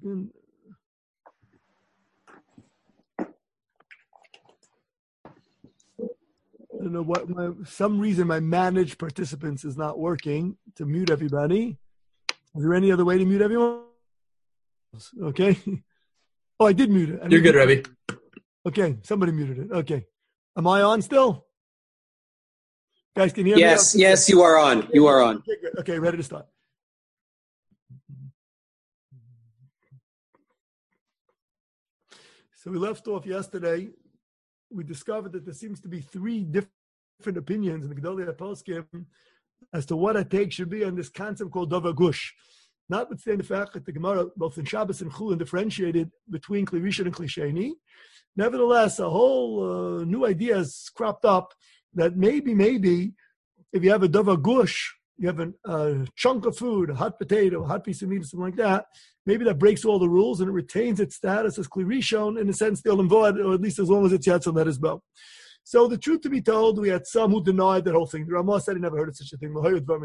second. I don't know what some reason my manage participants is not working to mute everybody. Is there any other way to mute everyone? Okay. Oh, I did mute it. You're good, Rebbe. Okay, somebody muted it. Okay. Am I on still? Guys, can you hear me? Yes, you are on. You are on. Okay, good. Okay, ready to start. So we left off yesterday. We discovered that there seems to be three different opinions in the Gedolei HaPoskim as to what a take should be on this concept called Davar Gush. Notwithstanding the fact that the Gemara, both in Shabbos and Chulin, differentiated between Kli Rishon and Kli Sheni, nevertheless, a whole new idea has cropped up that maybe, if you have a Davar Gush, you have a chunk of food, a hot potato, a hot piece of meat, something like that, maybe that breaks all the rules and it retains its status as Kli Rishon, in a sense, still involved, or at least as long as it's Yatzel Let Us Bo. So the truth to be told, we had some who denied that whole thing. The Ramah said he never heard of such a thing,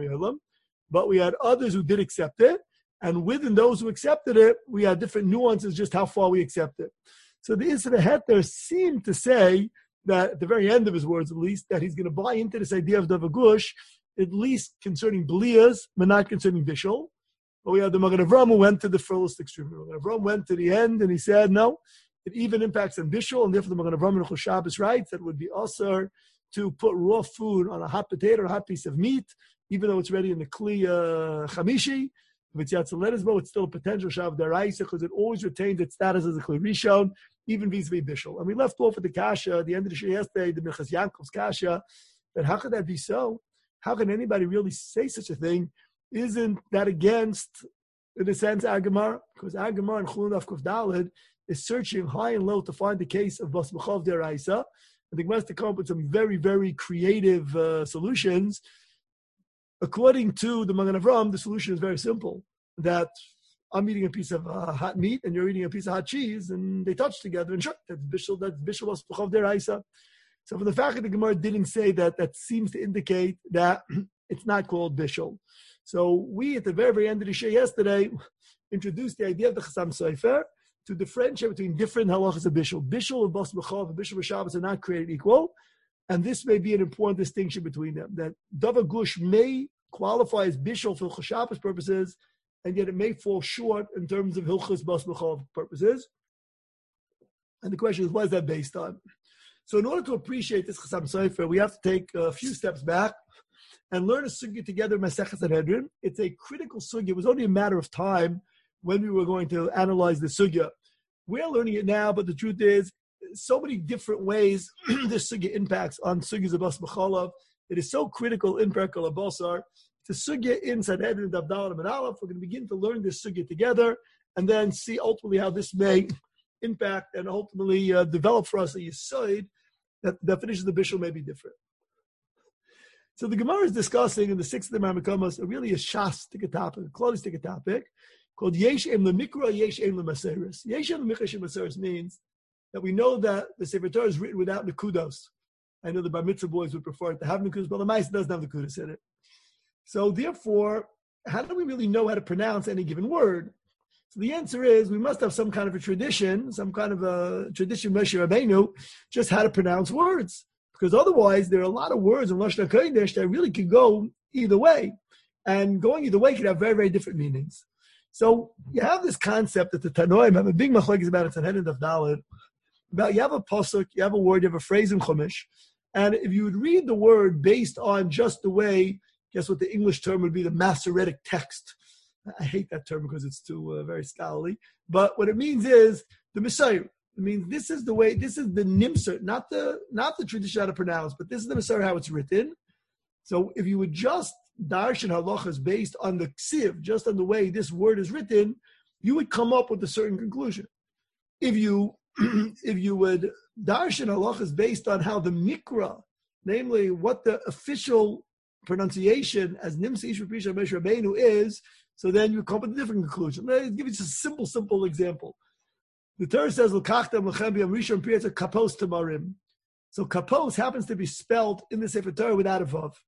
but we had others who did accept it, and within those who accepted it, we had different nuances just how far we accept it. So the Isra Heter seemed to say that, at the very end of his words at least, that he's going to buy into this idea of Davar Gush, at least concerning Bliyas, but not concerning Bishul. But we had the Magen Avraham who went to the furthest extreme. Magen Avraham went to the end and he said, no, it even impacts on Bishul, and therefore the Magen Avraham in Chol Shabbos writes that it would be usher to put raw food on a hot potato or a hot piece of meat, even though it's ready in the Kli Chamishi. If it's Yatzel Let Us Bo, it's still a potential Shav Daraisa because it always retains its status as a Kli Rishon, even vis-a-vis Bishul. And we left off at the Kasha at the end of the show yesterday, the Minchas Yankov's Kasha, that how could that be so? How can anybody really say such a thing? Isn't that against, in a sense, Agamar? Because Agamar and Chulun Daf Kuf Daled is searching high and low to find the case of Bas B'chav Deraisa. And the Gemara has to come up with some very, very creative solutions. According to the Magen Avraham, the solution is very simple. That I'm eating a piece of hot meat and you're eating a piece of hot cheese, and they touch together, and sure, that's Bishul Bas B'chav Deraisa. So from the fact that the Gemara didn't say that, that seems to indicate that it's not called Bishul. So we, at the very, very end of the show yesterday, introduced the idea of the Chassam Sofer to differentiate between different halachas of Bishul. Bishul and Bas B'chav and Bishul B'Shabbos are not created equal, and this may be an important distinction between them, that Davar Gush may qualify as Bishul for Chol Shabbos purposes, and yet it may fall short in terms of Hilchos Bas B'chav purposes. And the question is, what is that based on? So in order to appreciate this Chassam Sofer, we have to take a few steps back and learn a sugya together, Maseches Sanhedrin. It's a critical sugya. It was only a matter of time when we were going to analyze the sugya. We're learning it now, but the truth is, so many different ways this sugya impacts on sugyas of Bas B'chalav. It is so critical in Perkal HaBasar. It's a sugya in Sanhedrin, Davdalim and Aleph. We're going to begin to learn this sugya together and then see ultimately how this may impact and ultimately develop for us a yesod that the definition of the Bishul may be different. So the Gemara is discussing in the sixth of the Marmakamas really a shastic topic, a closing topic called Yesh Em LeMikra, Yesh Em LeMaseres. Yesh Em LeMikra, Yesh Em LeMaseres means that we know that the Sefer Torah is written without nekudos. I know the Bar Mitzvah boys would prefer it to have nekudos, but the Ma'aseh doesn't have nekudos in it. So therefore, how do we really know how to pronounce any given word? So the answer is we must have some kind of a tradition, Moshe Rabbeinu, just how to pronounce words. Because otherwise, there are a lot of words in Lashon HaKodesh that really could go either way. And going either way could have very, very different meanings. So you have this concept that the Tanoim have a big machlokes about it, Sanhedrin Daf Daled, about you have a pasuk, you have a word, you have a phrase in Chumash, and if you would read the word based on just the way, guess what the English term would be, the Masoretic text. I hate that term because it's too very scholarly. But what it means is the Messiah. It means this is the way, this is the Nimser, not the tradition how to pronounce, but this is the Messiah how it's written. So if you would just darshan halachas based on the ksiv, just on the way this word is written, you would come up with a certain conclusion. If you would darshan halachas based on how the mikra, namely what the official pronunciation as Nimsa Ish Risha Moshe Rabbeinu is, so then you come up with a different conclusion. Let me give you just a simple example. The Torah says, "L'kachtem lechem b'yom rishon priyatza kapos tamarim." So kapos happens to be spelled in the Sefer Torah without a vav.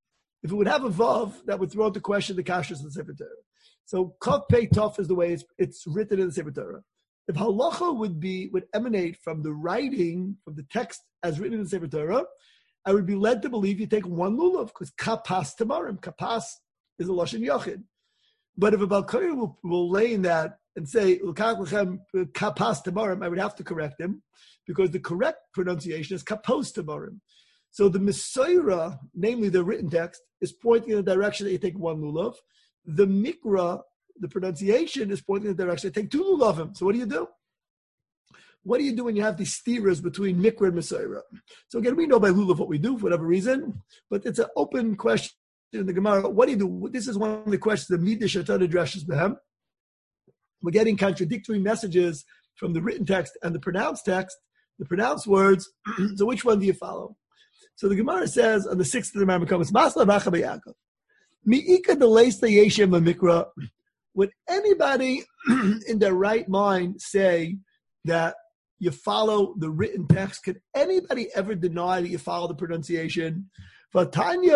If it would have a vav, that would throw out the question the kashrus of the Sefer Torah. So Kaf Pei Tov is the way it's written in the Sefer Torah. If halacha would emanate from the writing, from the text as written in the Sefer Torah, I would be led to believe you take one lulav, because kapas tamarim, kapas is a lashon yachid. But if a Balkari will lay in that and say kapas tamarim, I would have to correct him, because the correct pronunciation is kapos tamarim. So the Mesorah, namely the written text, is pointing in the direction that you take one lulav. The Mikra, the pronunciation, is pointing in the direction that you take two lulavim. So what do you do? What do you do when you have these steerers between Mikra and Mesorah? So again, we know by lulav what we do for whatever reason, but it's an open question in the Gemara. What do you do? This is one of the questions that Midrash Shatan addresses Behem. We're getting contradictory messages from the written text and the pronounced text, the pronounced words. So which one do you follow? So the Gemara says on the 6th of the Rambam comments, Masla Vacha B'Yaakov. Mi'ika Deleista Yeshem Mikra. Would anybody in their right mind say that you follow the written text? Could anybody ever deny that you follow the pronunciation? The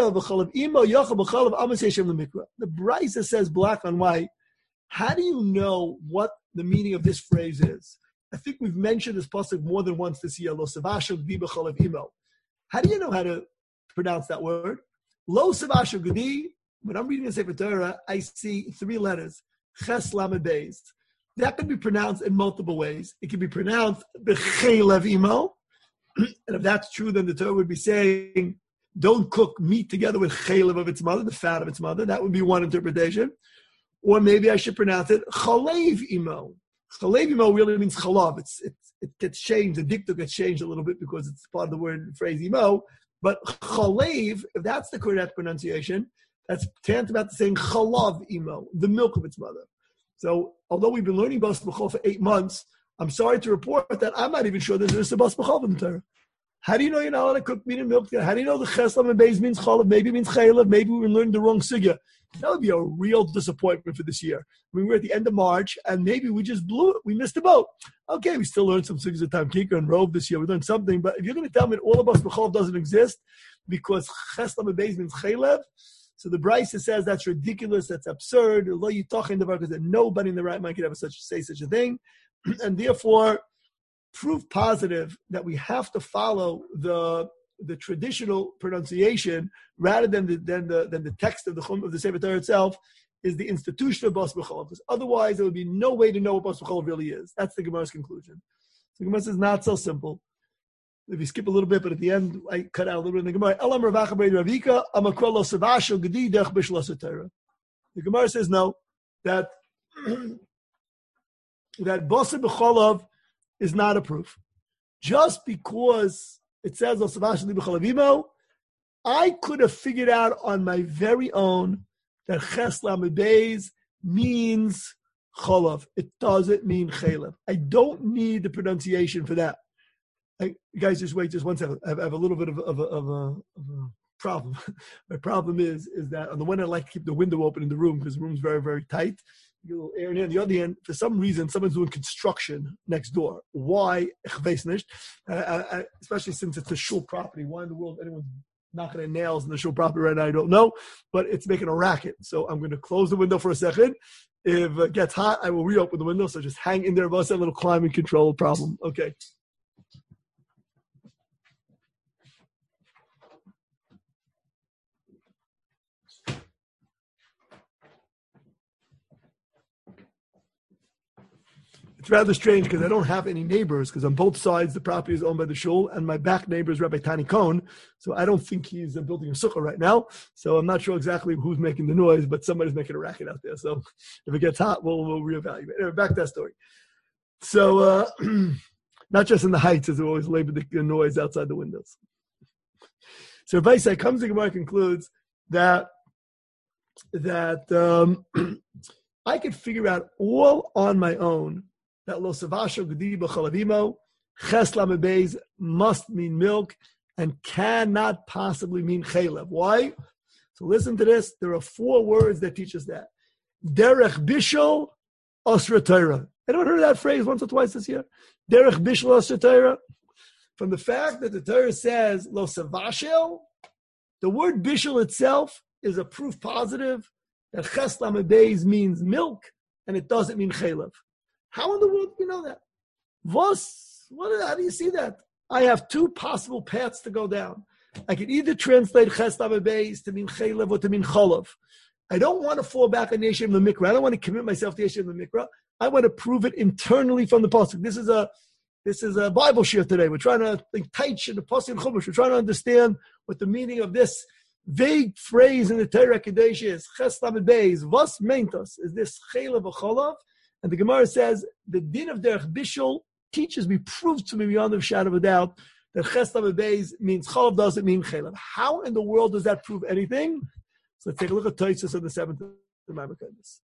Brisa says black on white. How do you know what the meaning of this phrase is? I think we've mentioned this pasuk more than once this year. Lo savashu gdi b'chalav imo. How do you know how to pronounce that word? Lo savashu gdi. When I'm reading the Sefer Torah, I see 3 letters. Ches lamed beis. That can be pronounced in multiple ways. It can be pronounced b'chelev imo. And if that's true, then the Torah would be saying, don't cook meat together with chelev of its mother, the fat of its mother. That would be one interpretation. Or maybe I should pronounce it chalev imo. Chalev imo really means chalav. It gets changed. The dicta gets changed a little bit because it's part of the word phrase imo. But chalev, if that's the correct pronunciation, that's tantamount to saying chalav imo, the milk of its mother. So although we've been learning Bas B'chol for 8 months, I'm sorry to report that I'm not even sure there's a Bas B'chol in the Torah. How do you know you're not allowed to cook meat and milk together? How do you know the cheslam and beis means chalav, maybe means chaylev, maybe we learned the wrong sugya? That would be a real disappointment for this year. I mean, we're at the end of March, and maybe we just blew it. We missed the boat. Okay, we still learned some sugyas of Tam Kika and Rove this year. We learned something, but if you're going to tell me that all of Bas B'chol doesn't exist because cheslam and beis means chaylev, so the Brisa says that's ridiculous, that's absurd. Lo yitachin davar, because nobody in the right mind could ever say such a thing, and therefore, proof positive that we have to follow the traditional pronunciation rather than the text of the Sefer Torah itself is the institution of Bas B'chol. Because otherwise, there would be no way to know what Bas B'chol really is. That's the Gemara's conclusion. The Gemara says not so simple. If you skip a little bit, but at the end, I cut out a little bit in the Gemara. Elam Ravacha B'Rei Ravika, Amakol Lo Savashu Gedi Dech B'Shlo Sotera. The Gemara says no, that Bas B'cholav is not a proof. Just because it says Lo Savashu B'cholav Imo, I could have figured out on my very own that Ches Lamed Beis means Cholav. It doesn't mean Chelev. I don't need the pronunciation for that. Guys, just wait just 1 second. I have a little bit of a problem. My problem is that on the one hand, I like to keep the window open in the room because the room's very, very tight. You get a little air in here. On the other hand, for some reason, someone's doing construction next door. Why? Especially since it's a shul property. Why in the world anyone's knocking their nails in the shul property right now? I don't know, but it's making a racket. So I'm going to close the window for a second. If it gets hot, I will reopen the window. So just hang in there about that little climate control problem. Okay. It's rather strange because I don't have any neighbors because on both sides the property is owned by the shul and my back neighbor is Rabbi Tani Cohn. So I don't think he's building a sukkah right now. So I'm not sure exactly who's making the noise, but somebody's making a racket out there. So if it gets hot, we'll reevaluate. Anyway, back to that story. So not just in the heights, as we always label the noise outside the windows. So Vaisai comes to Gemara and concludes that I could figure out all on my own that Lo Savashu Gedi B'cholav Imo, Ches Lamed Beis must mean milk and cannot possibly mean Chelev. Why? So listen to this. There are 4 words that teach us that. Derech Bishul Osra Torah. Anyone heard of that phrase once or twice this year? Derech Bishul Osra Torah. From the fact that the Torah says Lo Savashel, the word Bishul itself is a proof positive that ches lamed beis means milk and it doesn't mean chaylev. How in the world do you know that? How do you see that? I have two possible paths to go down. I can either translate ches lamed beis to mean chaylev or to mean cholav. I don't want to fall back on the Yeshiv of the Mikra. I don't want to commit myself to the Yeshiv of the Mikra. I want to prove it internally from the pasuk. This is a Bible shir today. We're trying to think taich in the pasuk and chumash. We're trying to understand what the meaning of this vague phrase in the Torah Kadesh is. Ches lamed beis. Vos meintos? Is this chaylev or cholav? And the Gemara says the din of derech bishul teaches me, proves to me beyond the shadow of a doubt that ches lamed beis means cholav, doesn't mean chaylev. How in the world does that prove anything? So let's take a look at Tosfos of the seventh Maimonides.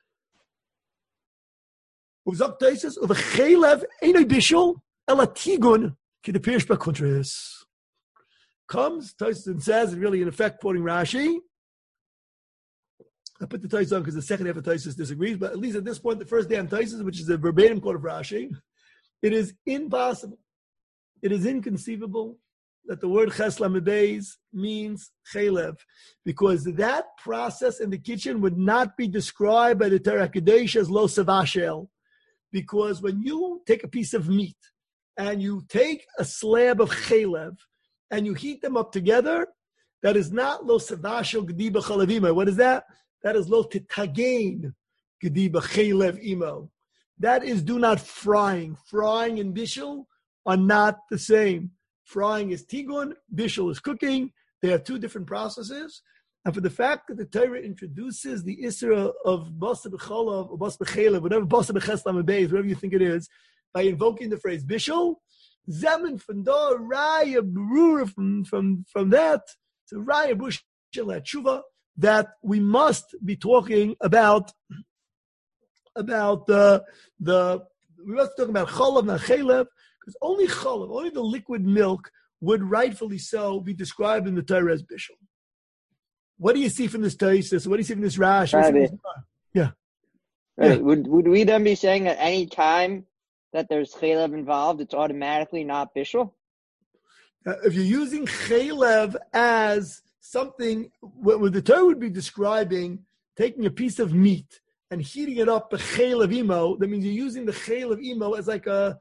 Who's up Tosfos of a chaylev ain't a bishul ela tigun ki the pirish b'kuntris. Comes Tosfos and says, and really in effect quoting Rashi. I put the Tosfos on because the second half of Tosfos disagrees, but at least at this point, the first damn Tosfos, which is a verbatim quote of Rashi, it is impossible. It is inconceivable that the word ches lamed beis means chaylev, because that process in the kitchen would not be described by the Torah Kadesh as lo savashel. Because when you take a piece of meat and you take a slab of chaylev and you heat them up together, that is not lo savashel gediba chalavima. What is that? That is lo titagain gediba chaylev imo. That is do not frying. Frying and bishul are not the same. Frying is tigun, bishul is cooking. They are two different processes. And for the fact that the Torah introduces the isra of basa b'cholav or basa b'chelev, whatever basa b'ches lamed beis, whatever you think it is, by invoking the phrase bishul, zemen fanda raya brura from that to raya bushel tshuva that we must be talking about we must talk about cholav, not chelev. Because only cholav, only the liquid milk would rightfully so be described in the Torah as bishul. What do you see from this Tosfos? What do you see from this Rashi? Yeah. Right. Yeah. Would we then be saying at any time that there's chaylev involved, it's automatically not bishul? If you're using chaylev as something, what the Torah would be describing, taking a piece of meat and heating it up, a chaylev imo, that means you're using the chaylev imo as like a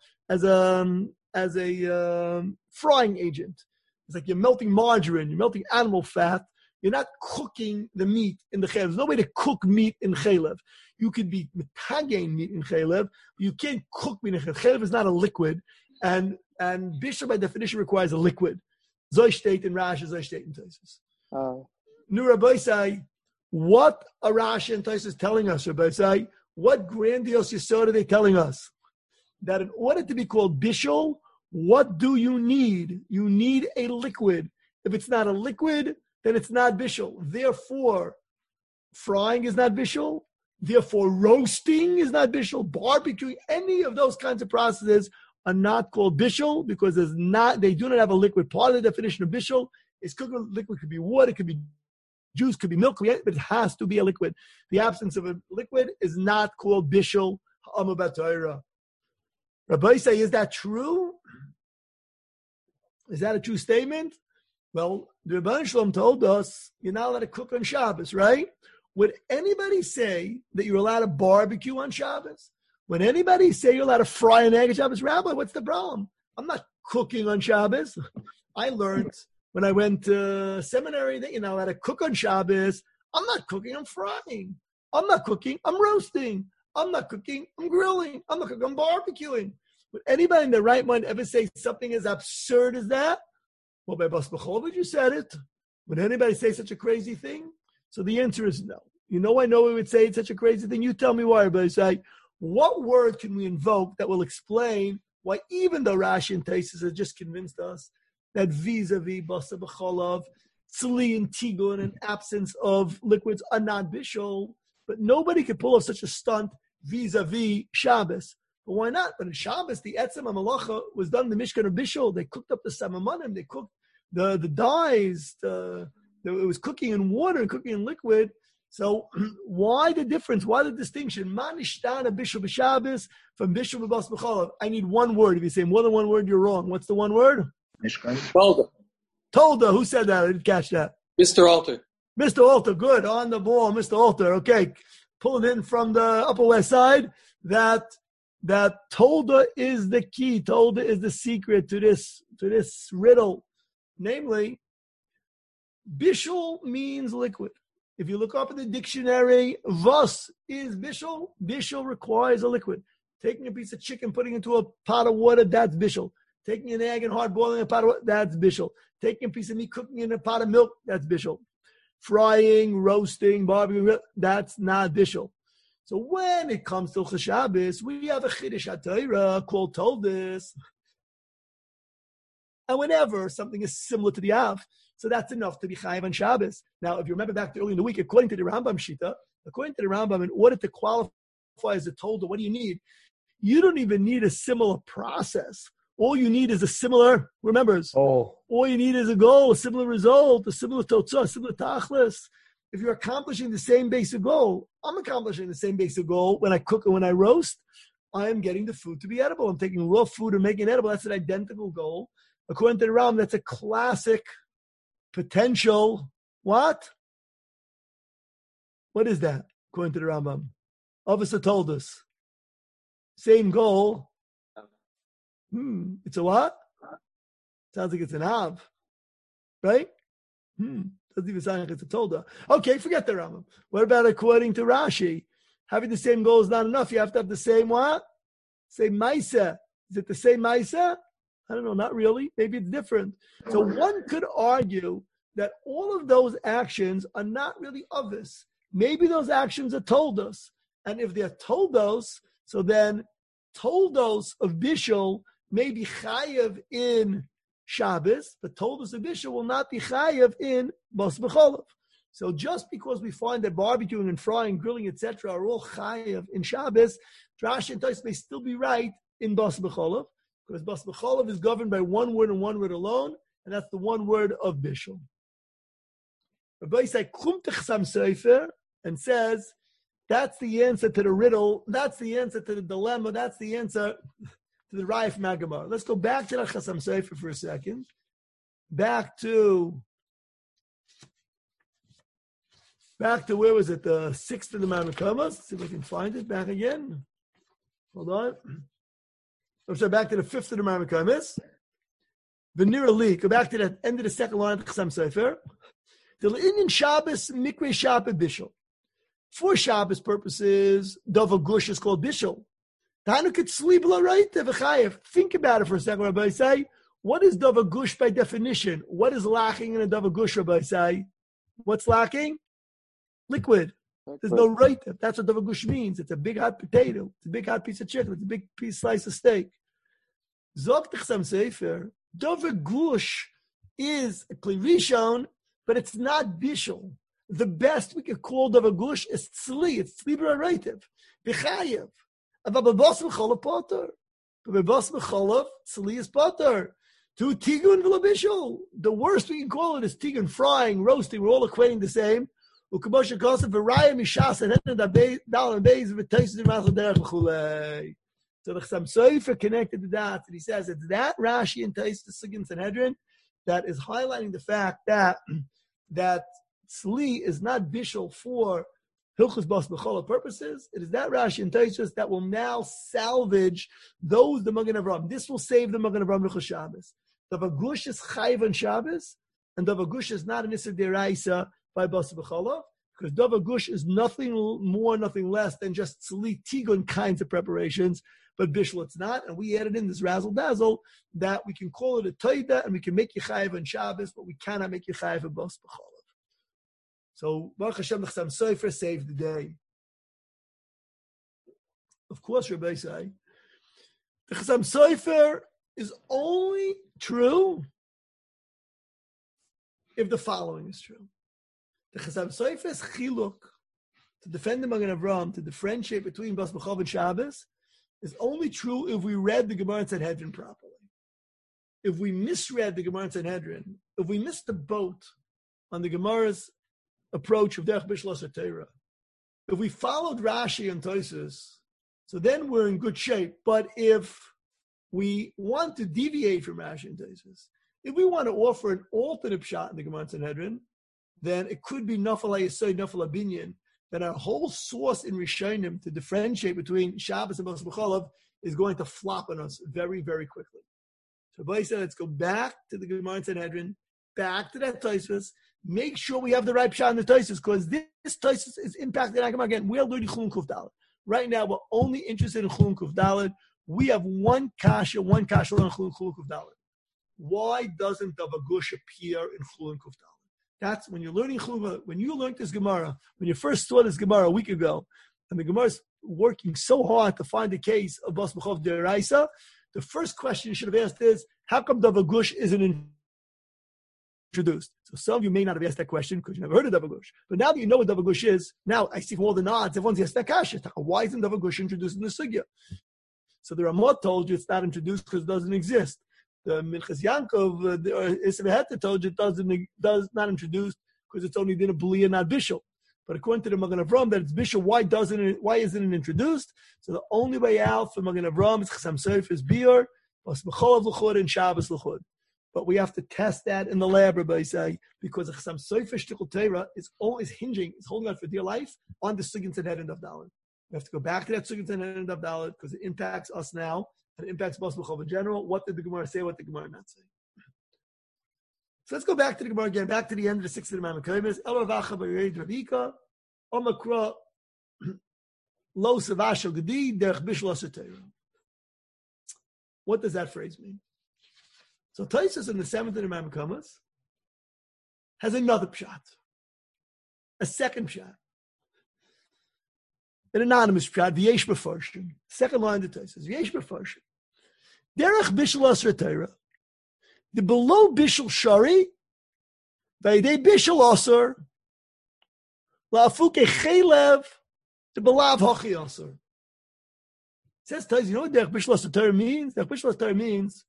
frying agent. It's like you're melting margarine, you're melting animal fat. You're not cooking the meat in the chaylev. There's no way to cook meat in chaylev. You could be metagain meat in chaylev, but you can't cook meat in chaylev. Chaylev is not a liquid, and bishul by definition requires a liquid. Zoy state in Rashi, zoy state in Tosfos. Nu Rabbi say, what are Rashi and Tosfos telling us, Rabbi say? What grandiose yesod are they telling us? That in order to be called bishul, what do you need? You need a liquid. If it's not a liquid, then it's not bishul. Therefore, frying is not bishul. Therefore, roasting is not bishul. Barbecuing, any of those kinds of processes are not called bishul because they do not have a liquid. Part of the definition of bishul is cooking liquid. Could be water, could be juice, could be milk, but it has to be a liquid. The absence of a liquid is not called bishul. Rabbi say, is that true? Is that a true statement? Well, the Rebbeinu Shalom told us you're not allowed to cook on Shabbos, right? Would anybody say that you're allowed to barbecue on Shabbos? Would anybody say you're allowed to fry an egg on Shabbos? Rabbi, what's the problem? I'm not cooking on Shabbos. I learned when I went to seminary that you're not allowed to cook on Shabbos. I'm not cooking, I'm frying. I'm not cooking, I'm roasting. I'm not cooking, I'm grilling. I'm not cooking, I'm barbecuing. Would anybody in their right mind ever say something as absurd as that? Well, by Bas B'chol, you said it. Would anybody say such a crazy thing? So the answer is no. You know why no one would say it's such a crazy thing? You tell me why. But I say, what word can we invoke that will explain why even though Rashi and Tosfos have just convinced us that vis-a-vis Bas B'chol, tzli and tigun and absence of liquids are not bishul, but nobody could pull off such a stunt vis-a-vis Shabbos. But why not? But in Shabbos, the etzem HaMalacha was done in the Mishkan of Bishul. They cooked up the samamonim. They cooked the dyes. It was cooking in water and cooking in liquid. So why the difference? Why the distinction? Manishtana Bishul b'Shabbos from Bishul b'Bas B'cholav. I need one word. If you say more than one word, you're wrong. What's the one word? Mishkan. Tolda. Tolda. Who said that? I didn't catch that. Mr. Alter. Mr. Alter, good, on the ball, Mr. Alter. Okay, pulling in from the Upper West Side that Tolda is the key. Tolda is the secret to this riddle. Namely, bishul means liquid. If you look up in the dictionary, vas is bishul. Bishul requires a liquid. Taking a piece of chicken, putting it into a pot of water, that's bishul. Taking an egg and hard boiling a pot of water, that's bishul. Taking a piece of meat, cooking in a pot of milk, that's bishul. Frying, roasting, barbecuing, that's not bishul. So when it comes to Shabbos, we have a Chiddush HaTorah called Toldus. And whenever something is similar to the Av, so that's enough to be Chayiv on Shabbos. Now, if you remember back to early in the week, according to the Rambam Shita, in order to qualify as a Tolda, what do you need? You don't even need a similar process. All you need is a similar, remembers, all you need is a goal, a similar result, a similar totzah, a similar tachlis. If you're accomplishing the same basic goal, I'm accomplishing the same basic goal when I cook and when I roast. I am getting the food to be edible. I'm taking raw food and making it edible. That's an identical goal. According to the Rambam, that's a classic potential. What? What is that? According to the Rambam, Avos told us. Same goal. It's a what? Sounds like it's an Av, right? Doesn't even sound like it's a Tolda. Okay, forget the Rambam. What about according to Rashi? Having the same goal is not enough. You have to have the same what? Same Maisa. Is it the same Maisa? I don't know, not really. Maybe it's different. So one could argue that all of those actions are not really Avos. Maybe those actions are Toldos. And if they're Toldos, so then Toldos of Bishul may be Chayev in Shabbos, but Toldos of Bishul will not be Chayev in Bas B'Cholav. So just because we find that barbecuing and frying, grilling, etc. are all Chayev in Shabbos, Rashi and Tos may still be right in Bas B'Cholav, because Bas B'Cholav is governed by one word and one word alone, and that's the one word of Bishul. Rabbi Yisai Kumtech Sam Sefer and says, that's the answer to the riddle, that's the answer to the dilemma, that's the answer to the Raya from Agamar. Let's go back to the Chasam Sefer for a second. Back to where was it? The 6th of the Mamakamas. See if I can find it back again. Hold on. I'm sorry, back to the 5th of the Mamakamas. Venir Ali. Go back to the end of the second line of the Chasam Sefer. The Indian Shabbos, Mikveh Shabbos Bishul. For Shabbos purposes, Dava Gush is called Bishul. Think about it for a second, Rabbi Say. What is Dava Gush by definition? What is lacking in a Dava Gush, Rabbi Say? What's lacking? Liquid. There's no right. That's what Dava Gush means. It's a big hot potato. It's a big hot piece of chicken. It's a big piece slice of steak. Zog Chasam Sefer, Dava Gush is a Kli Rishon, but it's not Bishul. The best we could call Dava Gush is Tzli. It's Tzli B'Raitiv. B'Chayev. But B'Bas B'Cholav Potter. But B'Bas B'Cholav, Tzli is Potter. To Tigun V'Labishul. The worst we can call it is Tigun, frying, roasting. We're all equating the same. U'Kabosha Kosev V'Raya Mishas and Heten Dal and Beis V'Teisus V'Machal Derech V'Chulei. So the Chasam Sofer connected the dots, and he says it's that Rashi and Teisus Sugin Sanhedrin that is highlighting the fact that Tzli is not bishul for Hilchos Bas B'Cholav purposes. It is that Rashi and Teisus that will now salvage the Magen Avraham. This will save the Magen Avraham Hilchos Shabbos. Dava Gush is Chayiv on Shabbos, and Dava Gush is not an Isser Deraisa by Bas B'Cholav, because Dava Gush is nothing more, nothing less than just Tzli Tigun kinds of preparations, but bishul it's not. And we added in this razzle dazzle that we can call it a Toida, and we can make you Chayiv on Shabbos, but we cannot make you Chayiv on Bas B'Cholav. So Baruch Hashem, the Chasam Sofer saved the day. Of course, Rabbi say, the Chasam Sofer is only true if the following is true. The Chasam Sofer's chiluk, to defend the Magen Avraham, to differentiate between Bas B'Cholav and Shabbos, is only true if we read the Gemara in Sanhedrin properly. If we misread the Gemara in Sanhedrin, if we missed the boat on the Gemara's approach of Derech Bishlas Torah, if we followed Rashi and Tosfos, so then we're in good shape. But if we want to deviate from Rashi and Tosfos, if we want to offer an alternate shot in the Gemara Sanhedrin, then it could be Nafal HaYesod, Nafal HaBinyan, that our whole source in Rishonim to differentiate between Shabbos and Bas B'cholav is going to flop on us very, very quickly. So Rabbi said, let's go back to the Gemara in Sanhedrin, back to that Tosfos, make sure we have the right pshat in the Tosfos, because this Tosfos is impacted on Gemara again. We are learning Chulun Kuf Daled. Right now, we're only interested in Chulun Kuf Daled. We have one kasha on Chulun Kuf Daled. Why doesn't Dava Gush appear in Chulun Kuf Daled? That's when you're learning Chulun. When you learned this Gemara, when you first saw this Gemara a week ago, and the Gemara is working so hard to find the case of Bas B'cholav Deraisa, the first question you should have asked is, how come Dava Gush isn't introduced? So some of you may not have asked that question because you never heard of Dava Gush. But now that you know what Dava Gush is, now I see from all the nods, everyone's asked that kasha. Why isn't Dava Gush introduced in the Sugya? So the Ramah told you it's not introduced because it doesn't exist. The Minchas Yankov, Isveheta told you it does not introduced because it's only Din B'liya, not Bishul. But according to the Magen Avram, that it's Bishul, why isn't it introduced? So the only way out for Magen Avram is Chasam Sof is Biur, Bas B'cholav L'chud, and Shabbos L'chud. But we have to test that in the lab, Rabbi say, because the Chasam Sof Shtickle Torah is always hinging, is holding on for dear life on the Sugin Tzedhet and Dalet. We have to go back to that Sugin Tzedhet and Dalet because it impacts us now. And it impacts Bas B'cholav in general. What did the Gemara say? What did the Gemara not say? So let's go back to the Gemara again, back to the end of the 6th of the Mamakayimis. El Ravacha B'Yered Ravika, Omakra, Lo Savashel Gedi, Derech Bishul Asatera. What does that phrase mean? So Taisus in the 7th of the Mamakayimis has another pshat, a second pshat, an anonymous pshat, V'yesh B'Farshim. Second line of the Taisus, V'yesh B'Farshim. Derech Bishul Asatera. The below Bishul Shari, Vaydei Bishul Aser, La'afuke Chelev, the Belav Hachi Aser. It says, you know what Derech Bishul Asatera means? Derech Bishul Asatera means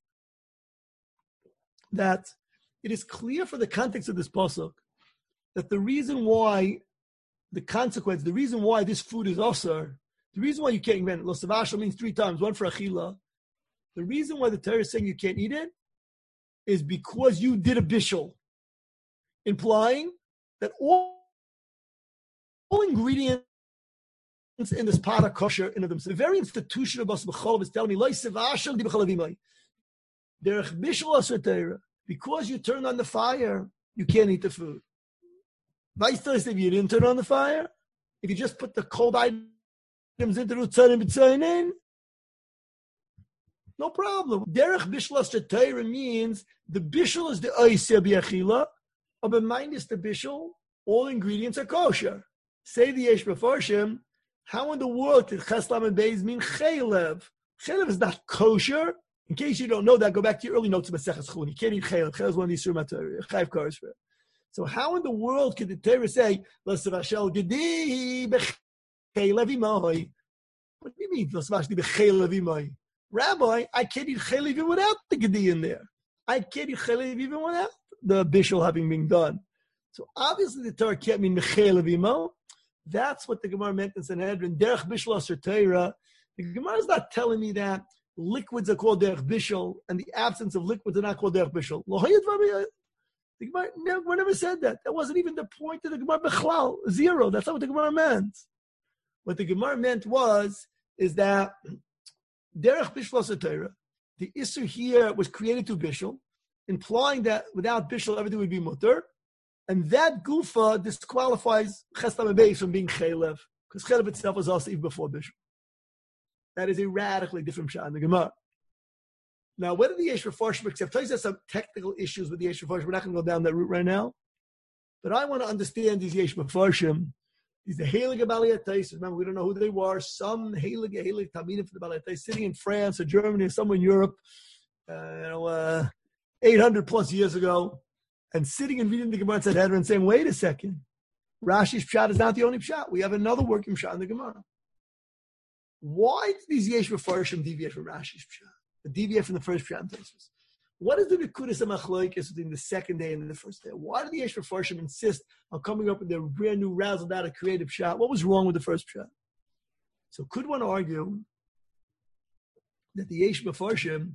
that it is clear for the context of this pasuk that the reason why the reason why this food is Aser, the reason why you can't eat it, Lo Savashel means 3 times, one for Achila. The reason why the Torah is saying you can't eat it is because you did a bishul, implying that all ingredients in this pot are kosher in them. So the very institution of Bas B'cholav is telling me, Lo Savashel di B'chalavimai. Derech bishul aser Torah. Because you turned on the fire, you can't eat the food. Vice versa, if you didn't turn on the fire, if you just put the cold items into the Utzarim B'tzayin, no problem. Derech bishul aser Torah means the bishul is the oiseh b'achila, but minus the bishul, all ingredients are kosher. Say the Yesh B'Farshim, how in the world did Ches Lamed Beis mean chelev? Chelev is not kosher. In case you don't know that, go back to your early notes of Maseches Chulun. You can't eat chelev. Chelev is one of these Surah Chayiv Kares for it. So how in the world could the Torah say, L'savashel gedi b'chelev imai? What do you mean, L'savashel b'chelev imai? Rabbi, I can't eat chelev even without the gedi in there. I can't eat chelev even without the bishul having been done. So obviously the Torah can't mean mechelev imo. That's what the Gemara meant in Sanhedrin. Derech bishul aser Torah. The Gemara is not telling me that liquids are called derech bishul and the absence of liquids are not called derech bishul. The Gemara never said that. That wasn't even the point of the Gemara Bechlal. 0. That's not what the Gemara meant. What the Gemara meant is that derech bishul aser Torah, the Isser here was created to bishul, implying that without bishul everything would be mutter, and that gufa disqualifies Ches Lamed Beis from being chelev, because chelev itself was also even before bishul. That is a radically different pshat in the Gemara. Now, whether the Yesh B'Farshim accept, there's some technical issues with the Yesh B'Farshim. We're not going to go down that route right now. But I want to understand these Yesh B'Farshim. These the Heilige Balei Taisus. Remember, we don't know who they were. Some Heilige Tamidim for the Balei Taisus sitting in France or Germany or somewhere in Europe, 800 plus years ago, and sitting and reading the Gemara Sanhedrin and saying, wait a second, Rashi's pshat is not the only pshat. We have another working pshat in the Gemara. Why do these Yesh B'Farshim deviate from Rashi's pshat? Deviate from the first pshat in Taisus? What is the Nekudas HaMachloikis between the second day and the first day? Why do the Yesh B'Farshim insist on coming up with their brand new razzled out creative pshat? What was wrong with the first pshat? So could one argue that the Yesh B'Farshim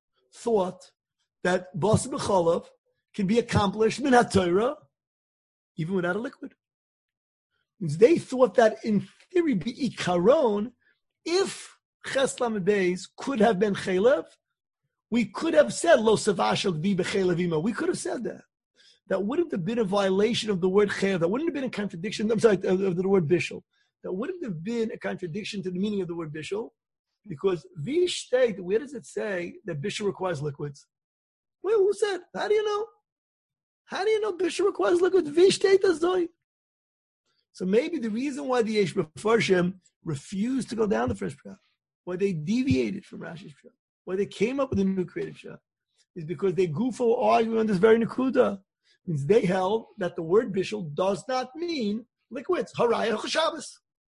thought that Bas B'cholav can be accomplished min HaTorah even without a liquid. Means they thought that in theory, bi'ikaron, if Ches Lamed Beis could have been chaylev, we could have said lo savashal vi b'chaylevima. We could have said that. That wouldn't have been a violation of the word chaylev. That wouldn't have been a contradiction. I'm sorry, of the word bishul. That wouldn't have been a contradiction to the meaning of the word bishul, because vi shteit. Where does it say that bishul requires liquids? Well, who said? How do you know? How do you know bishul requires liquids? Vi shteit azoi. So maybe the reason why the Yesh Mefarshim refused to go down the first pshat, why they deviated from Rashi's pshat, why they came up with a new creative pshat, is because they goofo arguing on this very nakuda. Means they held that the word bishul does not mean liquids. Haraya chashavas.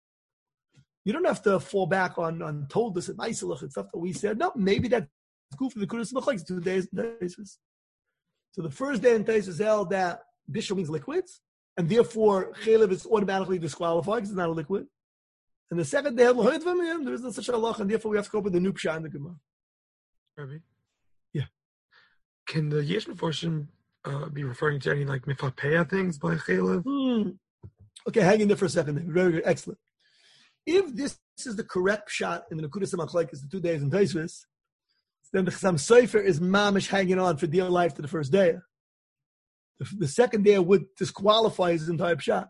You don't have to fall back on told us and Maisalach and stuff that we said. No, maybe that's goofy. The kudas machlekes 2 days and Taisus. So the first day in Taisus held that bishul means liquids, and therefore chaylev is automatically disqualified because it's not a liquid. And the second day, there is no such a halach, and therefore we have to go up with the new pshat in the Gemara. Rabbi? Yeah. Can the Yesh Mefarshim be referring to any like mifapeya things by chaylev? Okay, hang in there for a second. Very good, excellent. If this is the correct pshat in the Nekudas HaMachlekes, the 2 days in Tosfos, then the Chassam Sofer is mamish hanging on for dear life to the first day. The second day would disqualify his entire pshat.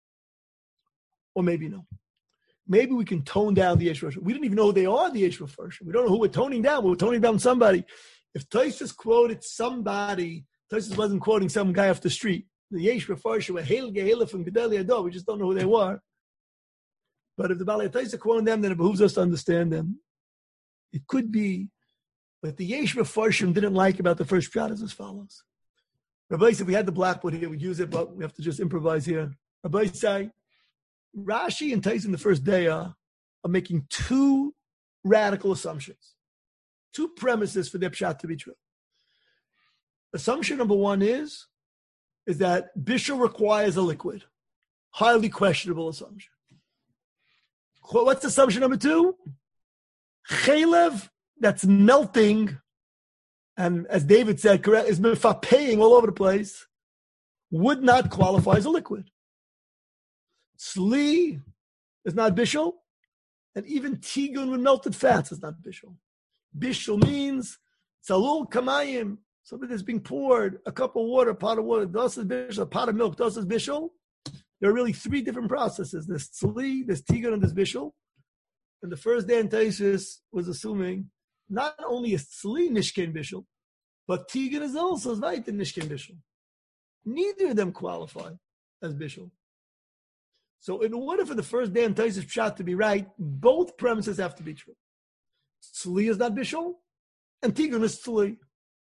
Or maybe no. Maybe we can tone down the Yesh Mefarshim. We didn't even know who they are, the Yesh Mefarshim. We don't know who we're toning down. We're toning down somebody. If Tosfos quoted somebody, Tosfos wasn't quoting some guy off the street. The Yesh Mefarshim were Heil Gehelef and Gedali Ado. We just don't know who they were. But if the Balei Tosfos quoting them, then it behooves us to understand them. It could be that the Yesh Mefarshim didn't like about the first pshat is as follows. Rabbi, if we had the blackboard here, we'd use it, but we have to just improvise here. Rabbi say, Rashi and Tosfos in the first day are making two radical assumptions, two premises for their pshat to be true. Assumption number one is that bishul requires a liquid. Highly questionable assumption. What's assumption number two? Chaylev that's melting, and as David said, correct, is mefapaying all over the place, would not qualify as a liquid. Tzli is not bishul, and even tigun with melted fats is not bishul. Bishul means tzalul kamayim, something that's being poured, a cup of water, a pot of water, das is bishul, a pot of milk, das is bishul. There are really three different processes. There's tzli, there's tigun, and there's bishul. And the first day in Tosfos was assuming not only is tzli nishken bishul, but tigun is also zvait in nishken bishul. Neither of them qualify as bishul. So in order for the first day in Tosfos pshat to be right, both premises have to be true. Tzli is not bishul, and tigun is tzli.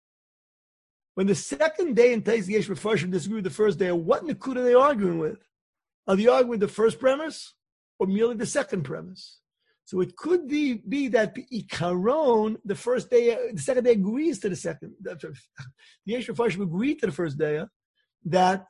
When the second day in Tosfos Yesh Mefarshim disagree with the first day, what nakuda are they arguing with? Are they arguing with the first premise or merely the second premise? So it could be that ikaron, the second day agrees to the second. The Yesh Mefarshim agreed to the first day that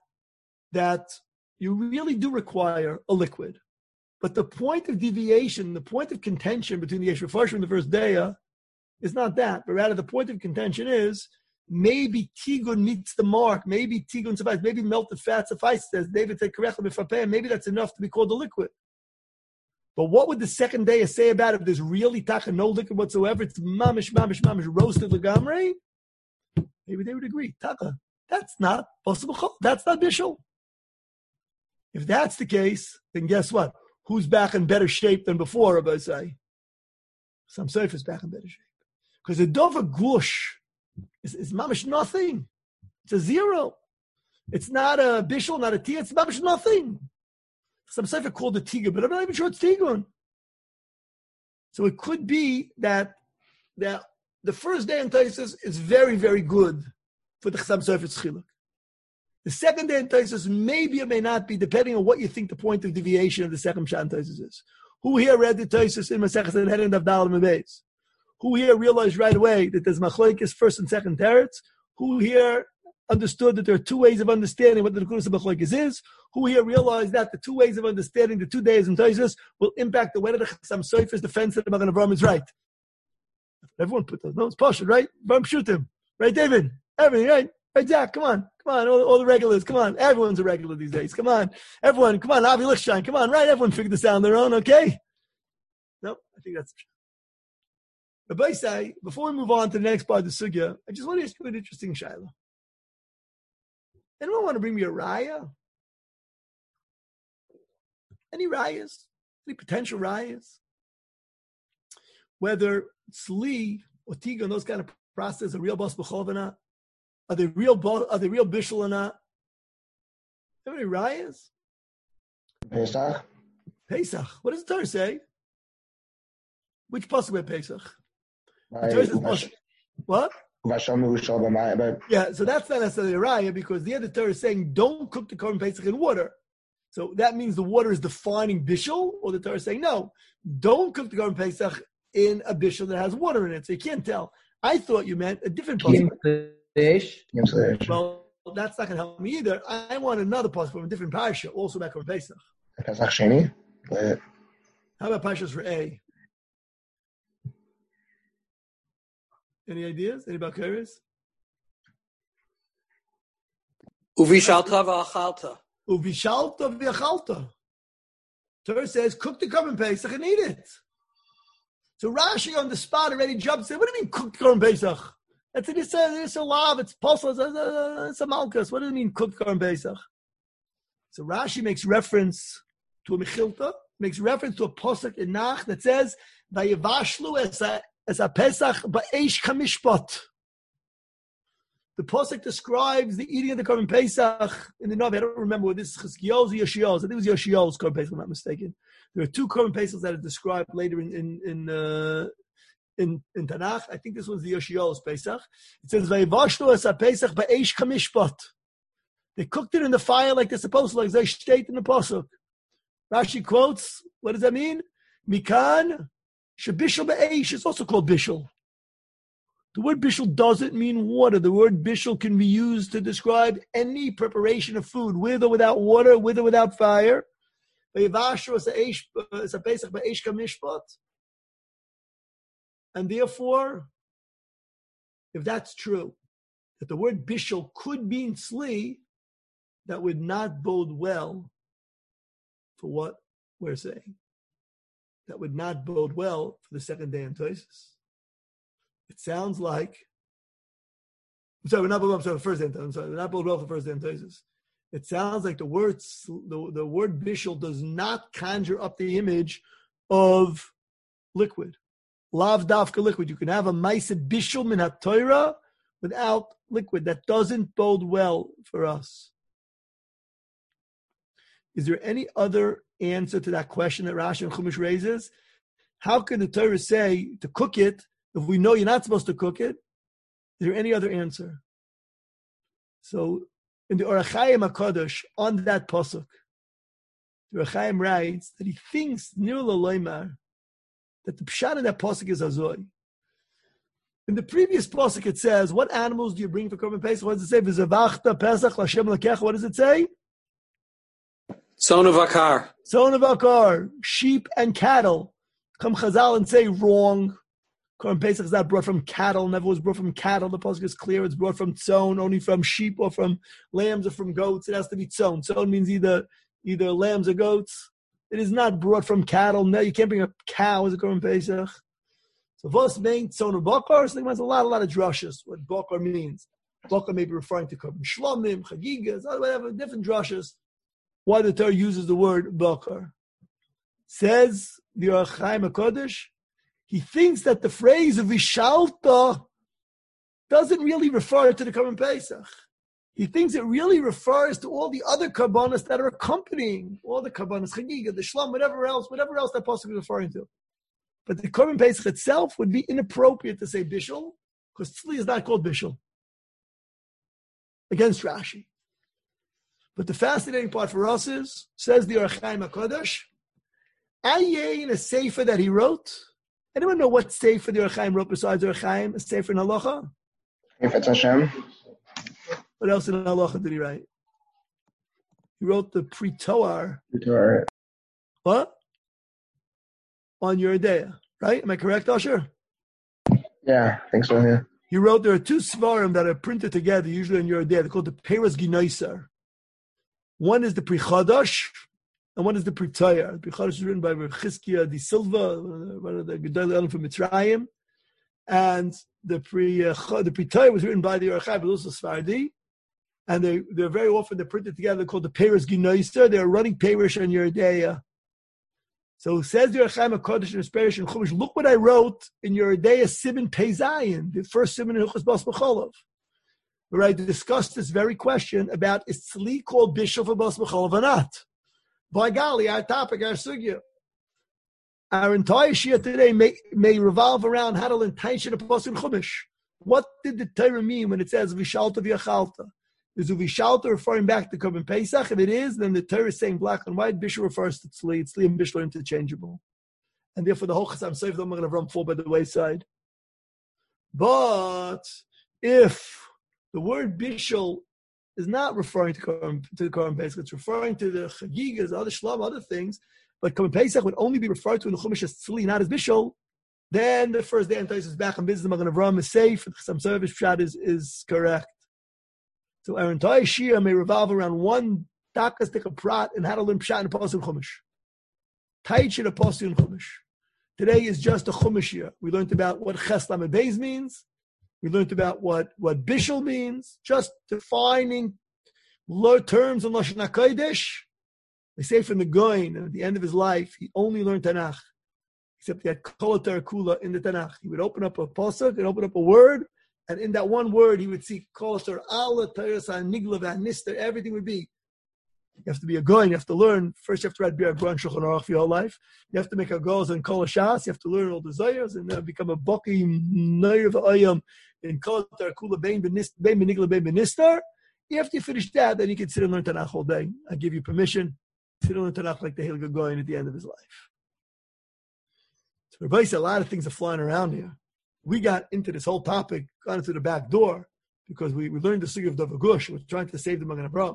you really do require a liquid. But the point of deviation, the point of contention between the Yesh Mefarshim and the first day is not that, but rather the point of contention is maybe tigun meets the mark, maybe tigun suffices, maybe melted fat suffices, as David said correctly, maybe that's enough to be called a liquid. But what would the second day say about it if there's really taka, no liquid whatsoever? It's mamish, roasted legamre. Maybe they would agree. Taka, that's not possible. That's not bishul. If that's the case, then guess what? Who's back in better shape than before, Rabbi say? Some Sofer is back in better shape. Because the dover gush is mamish nothing. It's a zero. It's not a bishul, not a tia. It's mamish nothing. Some Sofer called it tigun, but I'm not even sure it's tigun. So it could be that the first day in Tosfos is very, very good for the Chassam Sofer's chiluk. The second day in Tosfos maybe or may not be, depending on what you think the point of deviation of the second pshat in Tosfos is. Who here read the Tosfos in Maseches and Hedin of Dalam and Beis? Who here realized right away that there's machlokes first and second teretz? Who here understood that there are two ways of understanding what the Nekudas HaMachlokes is? Who here realized that the two ways of understanding the 2 days in Tosfos will impact the whether the Chassam Sofer's defense that Magen Avraham is right? Everyone put those notes, Pasha, right? Avraham shoot him. Right, David? Everything, right? Right, Zach, come on. Come on, all the regulars. Come on, everyone's a regular these days. Come on, everyone. Come on, Avi Lichstein. Come on, right? Everyone figured this out on their own, okay? No, I think that's the Rabbi say, before we move on to the next part of the sugya, I just want to ask you an interesting shayla. Anyone want to bring me a raya? Any rayas? Any potential rayas? Whether tzli or tiga and those kind of processes are real bas b'chov or not? Are they real bishul or not? Have any rayas? Pesach. Pesach. What does the Torah say? Which pasuk about Pesach? What? Yeah, so that's not necessarily a raya because the other Torah is saying don't cook the korban Pesach in water. So that means the water is defining bishul, or the Torah is saying no, don't cook the korban Pesach in a bishul that has water in it. So you can't tell. I thought you meant a different pasuk. Well, that's not going to help me either. I want another pasuk from a different parasha, also back on Pesach. Pesach Sheni. How about parashas for A? Any ideas? Any about Kairos? Uvishalta v'achalta. Uvishalta v'achalta. Torah says, cook the korban Pesach and eat it. So Rashi on the spot already jumps in. What do you mean cook the korban Pesach? It's a lav, it's posel, it's a malchus. What does it mean cook the korban Pesach? So Rashi makes reference to a mechilta, makes reference to a posuk in Nach that says, Vayivashlu as a Pesach ba'esh kamishpat. The posuk describes the eating of the korban Pesach in the Navi. I don't remember whether this is Chizkiyahu's or Yoshiyahu's. I think it was Yoshiyahu's korban Pesach, if I'm not mistaken. There are two korban Pesachs that are described later in Tanakh. I think this was the Yoshiyahu's Pesach. It says Vayivashlu as a Pesach ba'esh kamishpat. They cooked it in the fire like they're supposed to, like they state in the pasuk. Rashi quotes, what does that mean? Mikan shebishul be'esh is also called bishul. The word bishul doesn't mean water. The word bishul can be used to describe any preparation of food, with or without water, with or without fire. And therefore, if that's true, that the word bishul could mean tzli, that would not bode well for what we're saying. That would not bode well for the second day in Tosfos. It sounds like, we're not bode well for the first day in Tosfos. We're not bode well for the first day in Tosfos. It sounds like the word bishul does not conjure up the image of liquid. Lav dafka liquid. You can have a ma'aseh bishul min haTorah without liquid. That doesn't bode well for us. Is there any other answer to that question that Rashi and Chumash raises? How can the Torah say to cook it if we know you're not supposed to cook it? Is there any other answer? So in the Orach Chaim HaKadosh, on that pasuk, the Orach Chaim writes that he thinks Nir L'Loimar, that the pshat in that pasuk is Azoi. In the previous pasuk it says, what animals do you bring for Korban Pesach? What does it say? V'zavachta Pesach l'Hashem l'kecha. What does it say? Son of Akar. Son of Akar, sheep and cattle. Come Chazal and say wrong. Korban Pesach is not brought from cattle, never was brought from cattle. The pasuk is clear, it's brought from tzon, only from sheep or from lambs or from goats. It has to be tzon. Tzon means either lambs or goats. It is not brought from cattle. No, you can't bring a cow as a Korban Pesach. So Vos main tzon of Bakar, so there's a lot of drushes, what Bakar means. Bakar may be referring to Korban Shlomim, Chagigas, whatever, different drushes. Why the Torah uses the word bakar. Says the Orach Chaim HaKadosh, he thinks that the phrase of Vishalta doesn't really refer to the Korban Pesach. He thinks it really refers to all the other karbanos that are accompanying, all the karbanos, Chagiga, the Shlom, whatever else that pasuk is referring to. But the Korban Pesach itself would be inappropriate to say bishul, because tzli is not called bishul. Against Rashi. But the fascinating part for us is, says the Orach Chaim HaKadosh, Ayin, a sefer that he wrote. Anyone know what sefer the Orach Chaim wrote besides Orach Chaim? A sefer in Halacha? Chayfetz Hashem. What else in Halacha did he write? He wrote the Pre-Toar. What? On Yeridea, right? Am I correct, Asher? Yeah, I think so, yeah. He wrote, there are two svarim that are printed together, usually in your day. They're called the Peras Ginoiser. One is the Pri Chadash, and one is the Pri Tayar. The Pri Chadash is written by Rav Chizkiah di Silva, one of the Gedolei Olim from Mitzrayim. And the Pri Tayar was written by the Yochai, but also Sfardi. And they're very often they're printed together. They're called the Peras Ginoiser. They're running Perish on your day. So it says the Yochai HaKadosh in his Perish and Chumash, look what I wrote in your day, Siman Pei Zayin, the first Siman in Hilchos Bas B'Cholov, where I discussed this very question about is Tzli called Bishul for Bas B'Cholov or not? By golly, our topic, our sugya. Our entire Shia today may revolve around how to learn Taishin Apostle in Chumash. What did the Torah mean when it says Vishalta v'Yachalta? Is Uvishalta referring back to Korban Pesach? If it is, then the Torah is saying black and white. Bishul refers to Tzli. Tzli and Bishul are interchangeable. And therefore the whole Chasam Sofer I'm going to run fall by the wayside. But if the word Bishul is not referring to the Korban Pesach, it's referring to the Chagigas, other Shlam, other things, but Korban Pesach would only be referred to in the Chumash as Tzli, not as Bishul, then the first day in Tais is back on business. Magen Avraham is safe. The Chasam Sofer Pshat is correct. So our entire Shia may revolve around one dakas prat and how to learn Pshat and Apostle Chumash. Taich and Apostle Chumash. Today is just a Chumash year. We learned about what Ches Lamed Beis means. We learned about what Bishul means. Just defining terms in Lashon HaKodesh. They say from the Goin, at the end of his life, he only learned Tanakh. Except he had Kol Kula in the Tanakh. He would open up a pasuk and open up a word, and in that one word, he would see Kol Allah, Teres, Nigla, Nister, everything would be. You have to be a goin, you have to learn. First, you have to write Bir Agron Shulchan Aruch for your whole life. You have to make a goals and Kol Shas. You have to learn all the Zayas and become a Baki, Neir V'ayam, in Kol Kula, Bein Benigla, Bein Benister. After you finish that, then you can sit and learn Tanakh all day. I give you permission. Sit and learn Tanakh like the Hilga Goin at the end of his life. So Rabbi said a lot of things are flying around here. We got into this whole topic, got into the back door, because we learned the Sugya of Davar Gush. We're trying to save the Magen Avraham.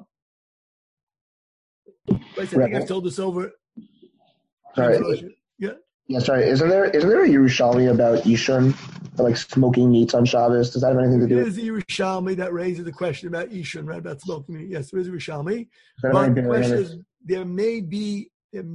I think I've told this over. Sorry. Yeah. Yeah, sorry. Isn't there a Yerushalmi about Ishun, like smoking meats on Shabbos? Does that have anything to do with it? It is the Yerushalmi that raises the question about Ishun, right? About smoking meat. Yes, there is a Yerushalmi. But the question is, there may be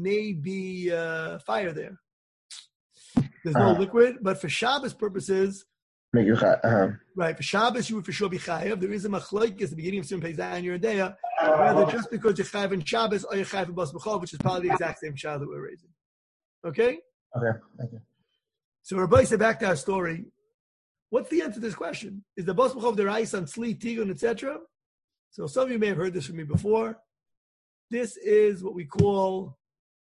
fire there. There's no liquid, but for Shabbos purposes, right? For Shabbos, you would for sure be chayav. There is a machlokes at the beginning of Siman Pei Zayin Yerodea, whether just because you're chayav in Shabbos or you're chayav in Bas B'Chol, which is probably the exact same shah that we're raising. Okay? Okay, thank you. So Rabbi said back to our story. What's the answer to this question? Is the Bas B'Chol Derais on Tzli, Tigun, etc.? So some of you may have heard this from me before. This is what we call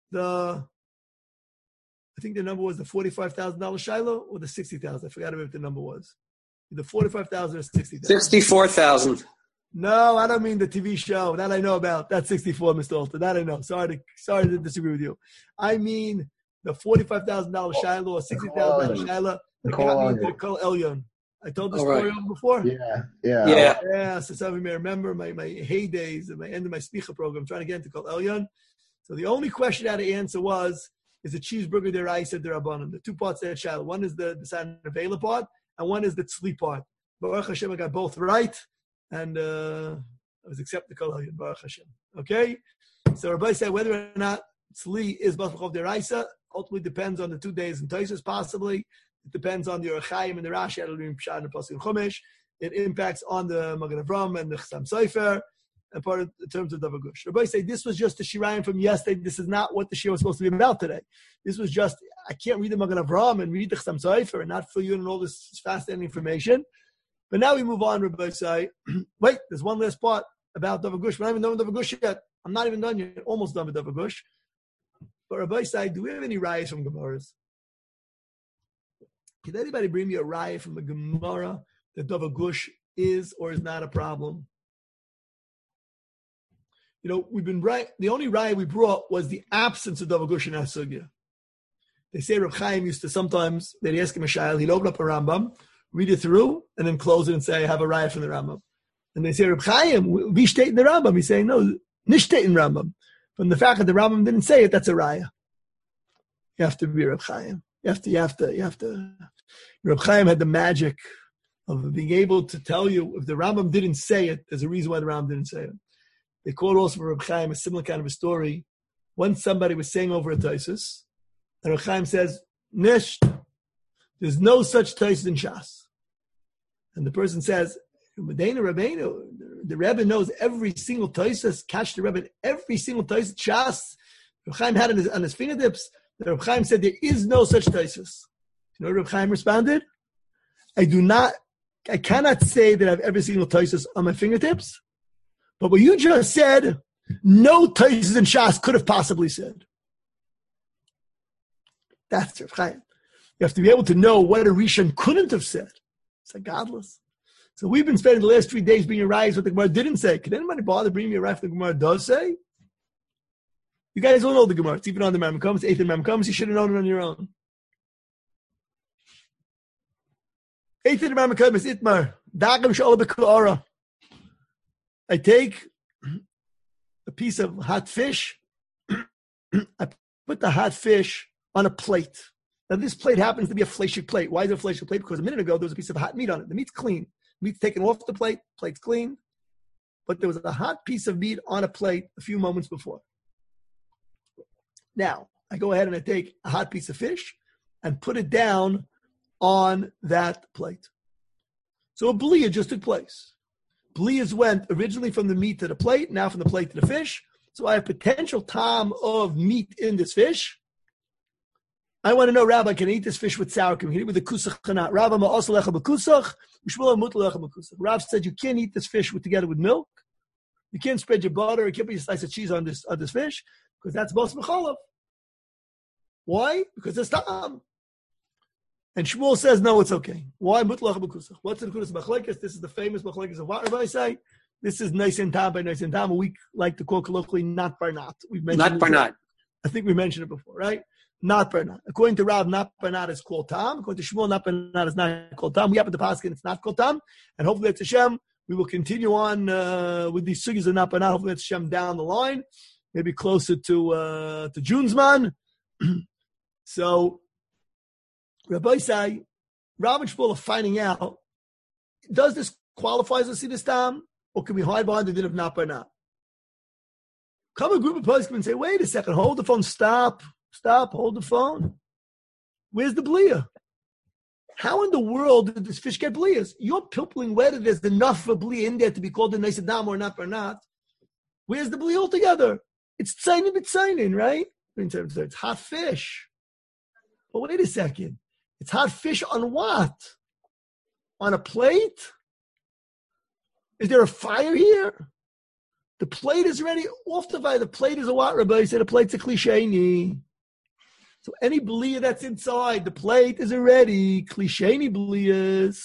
I think the number was the $45,000 Shiloh or the $60,000. I forgot what the number was. The $45,000 or $60,000. 64,000. No, I don't mean the TV show. That I know about. That's 64, Mr. Alter. That I know. Sorry to disagree with you. I mean the $45,000 Shiloh or $60,000 Shiloh that got me into the Kol Elyon. I told this story before. Yeah. So some of you may remember my heydays at my end of my Smicha program, trying to get into Kol Elyon. So the only question I had to answer was, is the cheeseburger deraisa derabanan? The two parts that Shiloh. One is the San Avela part, and one is the Tzli part. Baruch Hashem, I got both right, and I was accepted Kol Elyon. Baruch Hashem. Okay, so Rabbi said whether or not Tzli is Bas B'Chol deraisa ultimately depends on the 2 days in Tosfos, possibly. It depends on the Yochai and the Rashi, Pshat and Pasuk Chumash. It impacts on the Magen Avraham and the Chasam Sofer, and part of the terms of Davar Gush. Rabbi say this was just a Shirayim from yesterday. This is not what the Shir was supposed to be about today. This was just, I can't read the Magen Avraham and read the Chasam Sofer and not fill you in all this fascinating information. But now we move on, Rabbi say, wait, there's one last part about Davar Gush. We're not even done with Davar Gush yet. I'm not even done yet. Almost done with Davar Gush. But Rabbi say, do we have any rayas from Gemaras? Can anybody bring me a raya from the Gemara that Davar Gush is or is not a problem? You know, we've been right. The only raya we brought was the absence of Davar Gush in our sugya. They say Reb Chaim used to sometimes, they'd ask him a shayla, he'd open up a Rambam, read it through, and then close it and say, I have a raya from the Rambam. And they say, Reb Chaim, we state in the Rambam. He's saying, no, nish state in Rambam. From the fact that the Rambam didn't say it, that's a raya. You have to be Reb Chaim. You have to. Reb Chaim had the magic of being able to tell you if the Rambam didn't say it, there's a reason why the Rambam didn't say it. They quote also from Reb Chaim a similar kind of a story. Once somebody was saying over a Taisus, and Reb Chaim says, Nish, there's no such Taisus in Shas. And the person says, Medina Rabbeinu, the Rebbe knows every single Taisus, catch the Rebbe, every single Taisus Shas. Reb Chaim had on his fingertips. Reb Chaim said, there is no such Taisus. You know what Reb Chaim responded? I cannot say that I have every single Taisus on my fingertips, but what you just said, no Taisus in Shas could have possibly said. That's Reb Chaim. You have to be able to know what a Rishon couldn't have said. It's like godless. So we've been spending the last 3 days being arrived what the Gemara didn't say. Can anybody bother bringing me a what the Gemara does say? You guys don't know the Gemara. It's even on the Mamkom. It's 8th and Mamkom. You should have known it on your own. 8th and Mamkom is Itmar. Dagam Shala B'Ka'ara. I take a piece of hot fish. I put the hot fish on a plate. Now this plate happens to be a fleshik plate. Why is it a fleshik plate? Because a minute ago there was a piece of hot meat on it. The meat's clean. Meat's taken off the plate. Plate's clean. But there was a hot piece of meat on a plate a few moments before. Now, I go ahead and I take a hot piece of fish and put it down on that plate. So a bliyah just took place. Bliyahs went originally from the meat to the plate, now from the plate to the fish. So I have potential time of meat in this fish. I want to know, Rabbi, can I eat this fish with sour cream? Can I eat it with the kusach or not? Rabbi, ma'asalecha b'kusach, Shmuel mutalecha b'kusach. Rav said you can't eat this fish together with milk. You can't spread your butter. You can't put a slice of cheese on this fish because that's bos b'chalav. Why? Because it's ta'am. And Shmuel says, no, it's okay. Why? Mutalecha b'kusach. What's the kudas machlekes? This is the famous machlekes of what Rabbi say. This is nice and tam by nice and tam. We like to call colloquially not bar not. We've mentioned Not bar not. I think we mentioned it before, right? Not bar not. According to Rav, not bar not is called tam. According to Shmuel, not bar not is not called tam. We happen to pass it, it's not called tam. And hopefully it's Hashem. We will continue on with these sugis of not bar not. Hopefully it's Hashem down the line. Maybe closer to June's man. So, Rabbi say, Rav and Shmuel are finding out, does this qualify as a siddur tam? Or can we hide behind the din of not bar not? Come a group of poskim and say, wait a second, hold the phone, stop, hold the phone. Where's the bliyah? How in the world did this fish get bliyahs? You're pimpling whether there's enough for bliyah in there to be called a nice dam or not or not. Where's the bliyah altogether? It's tzaynin, right? It's hot fish. But wait a second. It's hot fish on what? On a plate? Is there a fire here? The plate is already off the fire. The plate is a what, Rabbi? Said the plate's a klisheni. So any bliyah that's inside, the plate is already klisheni bliyahs.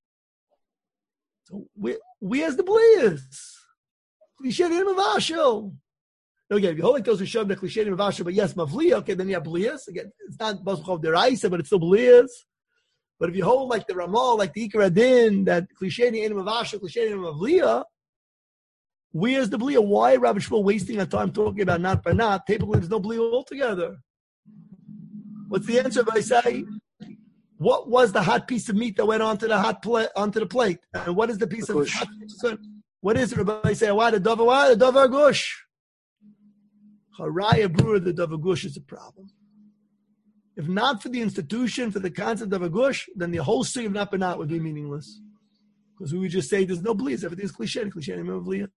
So where's the bliyahs? Klisheni mavashel. Okay, if you hold like those who show the klisheni mavashel, but yes, mavliya, okay, then you have bliyahs. Again, it's not basachov deraisa, but it's still bliyahs. But if you hold like the Ramal, like the Ikar Adin, that klisheni in mavashel, klisheni in mavliya, where's the bliyah? Why is Rabbi Shmuel wasting our time talking about not by not? Typically, there's no bliyah altogether. What's the answer? If I say, what was the hot piece of meat that went onto the plate? And what is the piece of hot fish? What is it? Rabbi say, why the davar gush? Haraya brewer, the davar gush is a problem. If not for the institution, for the concept of a gush, then the whole thing of not by not would be meaningless. Because we would just say there's no bliyah. Everything is cliche bliyah.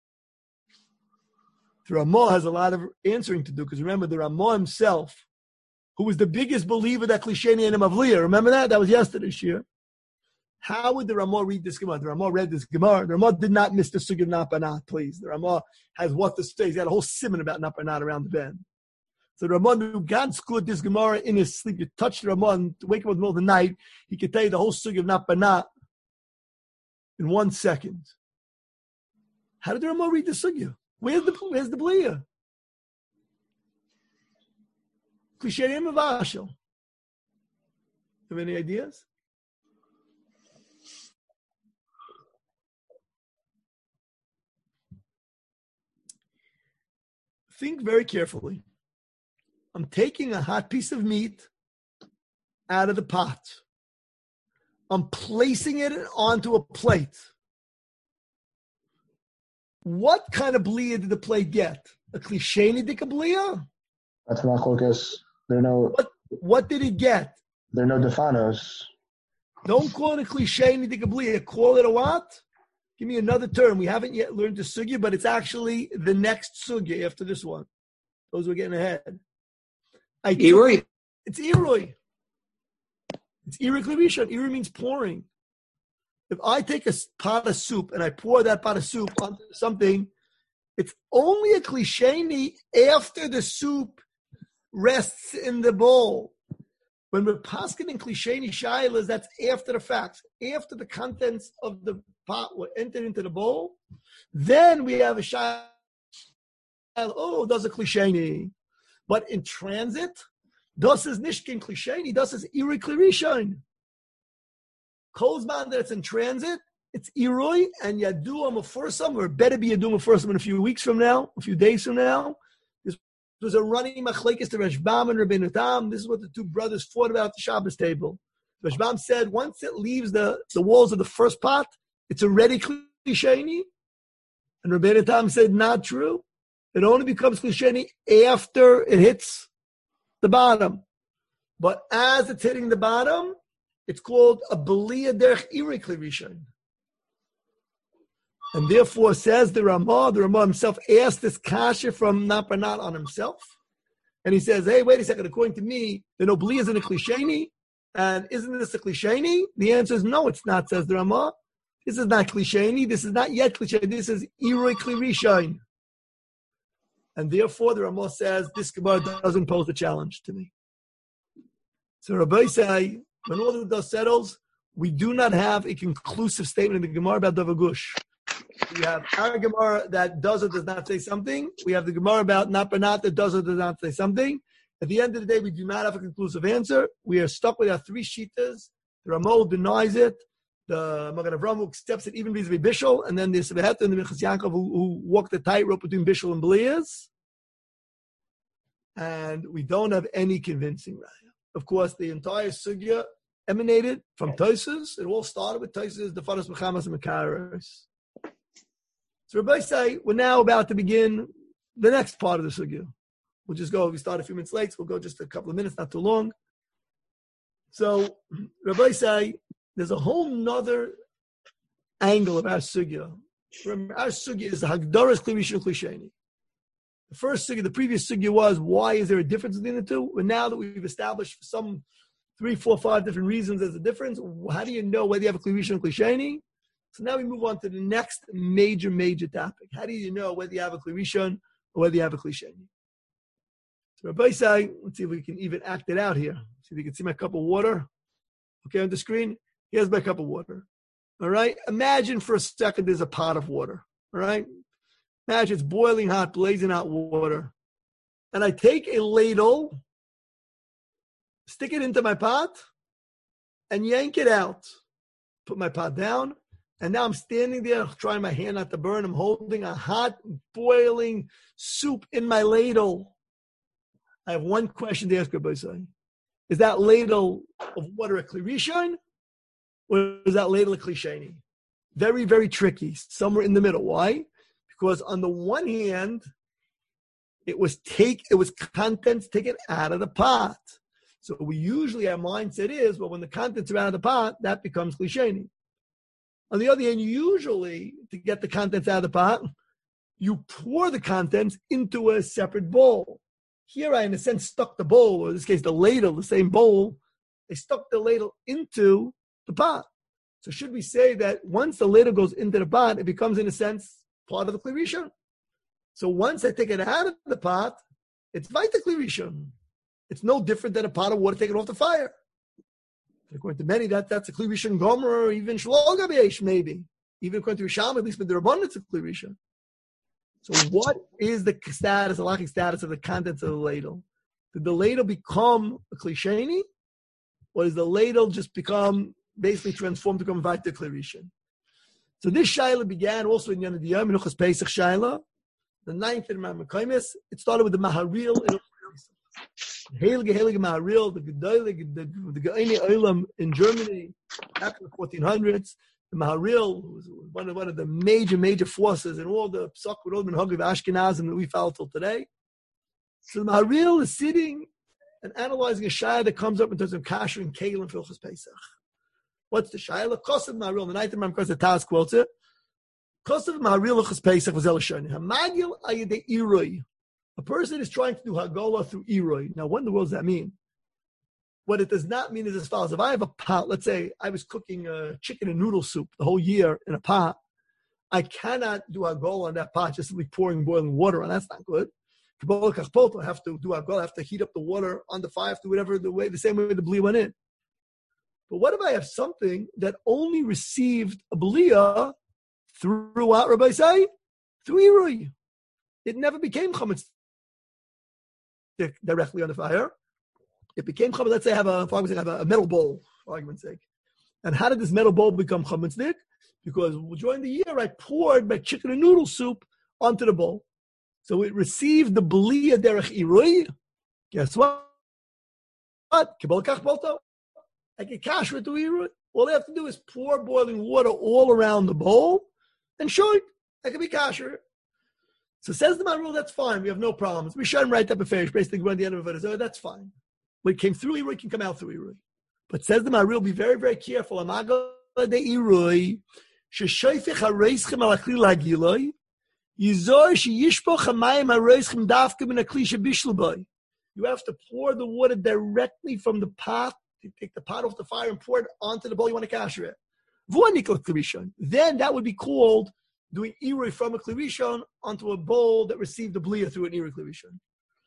The Ramah has a lot of answering to do, because remember, the Ramah himself, who was the biggest believer that klisheni and mavliya, remember that? That was yesterday's year. How would the Ramah read this Gemara? The Ramah read this Gemara. The Ramah did not miss the sugi of not by not, please. The Ramah has what to say. He's got a whole simon about not by not around the bend. So the Ramah knew God scored this Gemara in his sleep. You touch the Ramah and wake him up in the middle of the night, he could tell you the whole sugi of not by not in 1 second. How did the Ramah read the sugya? Where's the bliyah? Klisheni mavashel. Have any ideas? Think very carefully. I'm taking a hot piece of meat out of the pot. I'm placing it onto a plate. What kind of bliya did the plate get? A klisheni dika bliya? That's machlokas. What did it get? There are no defanos. Don't call it a klisheni dika bliya. Call it a what? Give me another term. We haven't yet learned the sugya, but it's actually the next sugya after this one. Those were getting ahead. Irui. It's irui. It's irui klirishon. Irui means pouring. If I take a pot of soup and I pour that pot of soup onto something, it's only a klisheni after the soup rests in the bowl. When we're paskin in klisheni shailas, that's after the fact. After the contents of the pot were entered into the bowl, then we have a shaila. Oh, does a klisheni. But in transit, das is nishkin klisheni, das is irui klirishon. Kozman that's in transit, it's irui and yadu amafursam, or better be yadu amafursam in a few weeks from now, a few days from now. This was a running machlekes to Rashbam and Rabbeinu Tam. This is what the two brothers fought about at the Shabbos table. Rashbam said once it leaves the walls of the first pot, it's already klisheni. And Rabbeinu Tam said not true. It only becomes klisheni after it hits the bottom. But as it's hitting the bottom, it's called a B'liya Derech Irui Klirishon. And therefore, says the Ramah himself asked this kasha from Napanat on himself. And he says, hey, wait a second, according to me, the no B'liya is in a klisheni, and isn't this a klisheni? The answer is no, it's not, says the Ramah. This is not klisheni, this is not yet klisheni, this is Irui Klirishon. And therefore, the Ramah says, this Gemara doesn't pose a challenge to me. So Rabbi say, when all of the dust settles, we do not have a conclusive statement in the Gemara about Davar Gush. We have our Gemara that does or does not say something. We have the Gemara about Napanat that does or does not say something. At the end of the day, we do not have a conclusive answer. We are stuck with our three shitas. The Ramah denies it. The Magen Avraham accepts it even vis-a-vis Bishul. And then there's Sebehet and the Minchas Yaakov who walk the tightrope between Bishul and Bliyas. And we don't have any convincing raya. Of course, the entire sugya emanated from Tosfos. It all started with Tosfos, the Faras Mechamas and Mekaros. So Rabbi say, we're now about to begin the next part of the sugya. We'll just go, we start a few minutes late, so we'll go just a couple of minutes, not too long. So Rabbi say, there's a whole nother angle of our sugya. Remember, our sugya is the Hagdaras Klirishon Klisheni. The first sugya, the previous sugya was, why is there a difference between the two? But now that we've established some 3, 4, 5 different reasons there's a difference, how do you know whether you have a klirishon and klisheni? So now we move on to the next major topic. How do you know whether you have a klirishon or whether you have a klisheni? So Rabbi say, let's see if we can even act it out here. See if you can see my cup of water. Okay, on the screen, here's my cup of water. All right, imagine for a second there's a pot of water. All right. Imagine it's boiling hot, blazing hot water. And I take a ladle, stick it into my pot, and yank it out. Put my pot down, and now I'm standing there trying my hand not to burn. I'm holding a hot, boiling soup in my ladle. I have one question to ask Rabbi Say. Is that ladle of water a klirishon, or is that ladle a klisheni? Very, very tricky. Somewhere in the middle. Why? Because on the one hand, it was contents taken out of the pot. So we usually, our mindset is, well, when the contents are out of the pot, that becomes klisheni. On the other hand, usually, to get the contents out of the pot, you pour the contents into a separate bowl. Here I, in a sense, stuck the bowl, or in this case, the ladle, the same bowl, I stuck the ladle into the pot. So should we say that once the ladle goes into the pot, it becomes, in a sense, part of the klirishon? So once I take it out of the pot, it's vita klirishon. It's no different than a pot of water taken off the fire. According to many, that's a klirishon gomer, or even shloga b'yesh, maybe. Even according to Risham, at least with the Rabbanan, it's a klirishon. So what is the status, the halachic status of the contents of the ladle? Did the ladle become a klisheni? Or does the ladle just become, basically transformed to become vita klirishon? So this shaila began also in Yom Adiyah, Menuchas Pesach shaila, the 9th in Mekaymis. It started with the Maharil. Heilige Maharil, the Ge'eni Olam in Germany, back in the 1400s. The Maharil was one of the major forces in all the Psak Rodman Hagiv Ashkenazim that we follow till today. So the Maharil is sitting and analyzing a shayla that comes up in terms of kasher and kegel and filchus Pesach. What's the shayla? Kosav Maharil. The night of Mamkos the Taz quotes it. Kosav Maharil filchus Pesach was elashon. Hamagil ayidei iroi. A person is trying to do Hagolah through iroi. Now, what in the world does that mean? What it does not mean is as follows. If I have a pot, let's say I was cooking chicken and noodle soup the whole year in a pot, I cannot do Hagolah on that pot just simply pouring boiling water on. That's not good. I have to do Hagolah, I have to heat up the water on the fire, do whatever the same way the bli went in. But what if I have something that only received a blia through what, Rabbi say? Through irui. It never became chametz directly on the fire. It became chametz. Let's say I have a metal bowl, for argument's sake. And how did this metal bowl become chametzdik? Because during the year I poured my chicken and noodle soup onto the bowl. So it received the blia derech irui. Guess what? Kibol kach bolto. I get kasher to irui. All I have to do is pour boiling water all around the bowl and show it. I can be kasher. So says the Maharil, that's fine. We have no problems. We shouldn't write up a finish. Basically, we're at the end of it. So that's fine. When it came through irui, it can come out through irui. But says the Maharil, be very, very careful. Amago de irui. Sheshoifich hareischem al akli lagiloi. You have to pour the water directly from the pot. You take the pot off the fire and pour it onto the bowl you want to kasher it. Then that would be called doing irui from a klirishon onto a bowl that received the blia through an irui klirishon.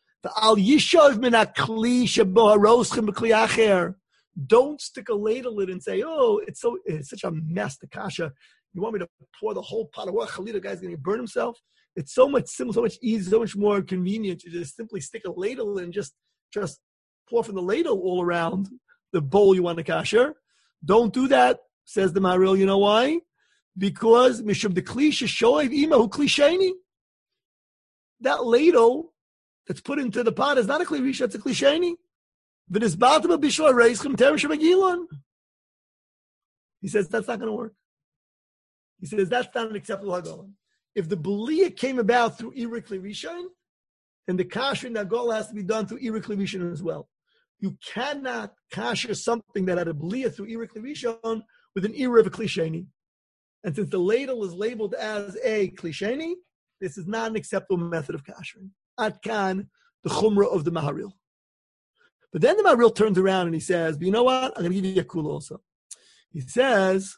Don't stick a ladle in and say, "Oh, it's such a mess, the kasha. You want me to pour the whole pot of water? Khalid, the guy's going to burn himself." It's so much simple, so much easier, so much more convenient to just simply stick a ladle and just pour from the ladle all around the bowl you want to kasher. Don't do that, says the Maharil. You know why? Because mishum the klisha shoiv imahu klisheni. That ladle that's put into the pot is not a klirisha, it's a klisheni. He says that's not going to work. He says that's not an acceptable Hagolah. If the Blia came about through Irui Klirishon, then the kasher and Hagolah has to be done through Irui Klirishon as well. You cannot kasher something that had a Blia through Irui Klirishon with an Irui of a Klisheni. And since the ladle is labeled as a Klisheni, this is not an acceptable method of kashering. Atkan, the Chumrah of the Maharil. But then the Maharil turns around and he says, but you know what? I'm going to give you a kula also. He says,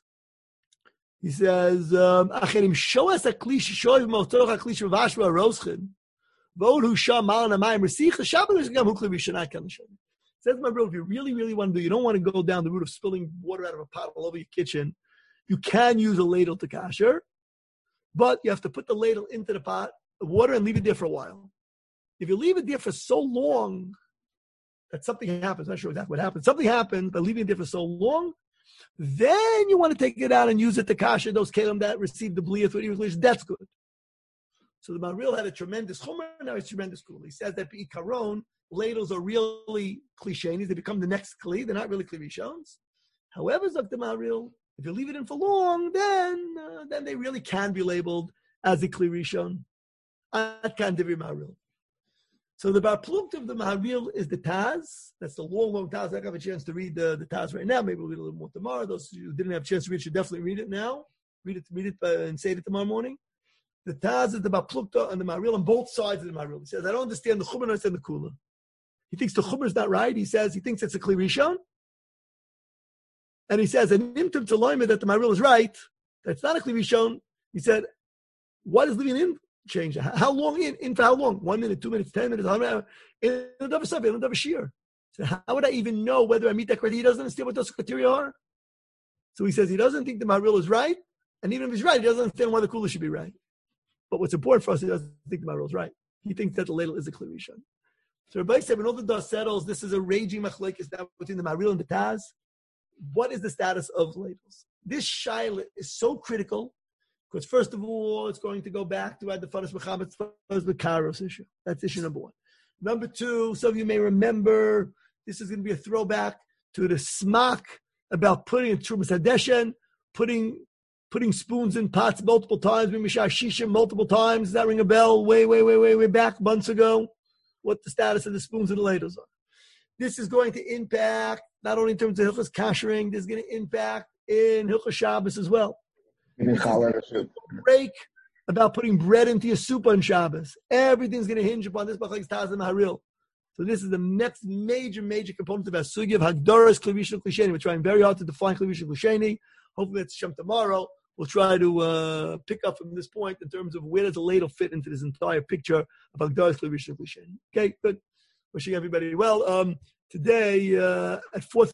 Acherim shoas aklish shoiv motoch aklish v'ashva roschen v'od hu sham mal namayim resich l'shabbat l'shgam hu kli b'shanai kan l'shem. Says my brother, if you really want to do, you don't want to go down the route of spilling water out of a pot all over your kitchen. You can use a ladle to kasher, but you have to put the ladle into the pot of water and leave it there for a while. If you leave it there for so long that something happens, I'm not sure exactly what happens. Something happens by leaving it there for so long. Then you want to take it out and use it to kasher those kelim that received the blia through English. That's good. So the Maharil had a tremendous chumrah. Now it's tremendous kula. He says that b'ikaron ladles are really klishenis. They become the next kli. They're not really klirishons. However, Zok the Maharil, if you leave it in for long, then they really can be labeled as a klirishon. Atkan divri Maharil. So the Bar Plukt of the Maharil is the Taz. That's the long Taz. I don't have a chance to read the Taz right now. Maybe we'll read a little more tomorrow. Those who didn't have a chance to read should definitely read it now. Read it and say it tomorrow morning. The Taz is the Bar Plukta and the Maharil on both sides of the Maharil. He says, I don't understand the Chumrah, I understand the Kula. He thinks the Chumrah is not right. He thinks it's a Kli Rishon. And he says, an imtum to loyme that the Maharil is right. That's not a Kli Rishon. He said, what is living in? Change. How long in for how long? 1 minute, 2 minutes, 10 minutes, 100 minutes. In another shear. So how would I even know whether I meet that criteria? He doesn't understand what those criteria are. So he says he doesn't think the Maharil is right, and even if he's right, he doesn't understand why the Kula should be right. But what's important for us, he doesn't think the Maharil is right. He thinks that the ladle is a Kli Rishon. So Rabbi said when all the dust settles, this is a raging machlekes now between the Maharil and the Taz. What is the status of ladles? This shaila is so critical. Because first of all, it's going to go back to the Faras Mechamet's Faras Bekaros issue. That's issue number one. Number two, some of you may remember, this is going to be a throwback to the smack about putting in Trumas Hadeshen, putting spoons in pots multiple times, Mishar Shishim multiple times. Does that ring a bell? Way back, months ago. What the status of the spoons and the ladles are. This is going to impact, not only in terms of Hilchos Kashering, this is going to impact in Hilchos Shabbos as well. Break about putting bread into your soup on Shabbos. Everything's going to hinge upon this B'chag Taz and Maharil. So this is the next major component of our sugi of Hagdoras Klavish and Klisheni. We're trying very hard to define Klavish and Klisheni. Hopefully that's Shem tomorrow. We'll try to pick up from this point in terms of where does the ladle fit into this entire picture of Hagdoras Klavish and Klisheni. Okay, good. Wishing everybody well. Today at 4:30.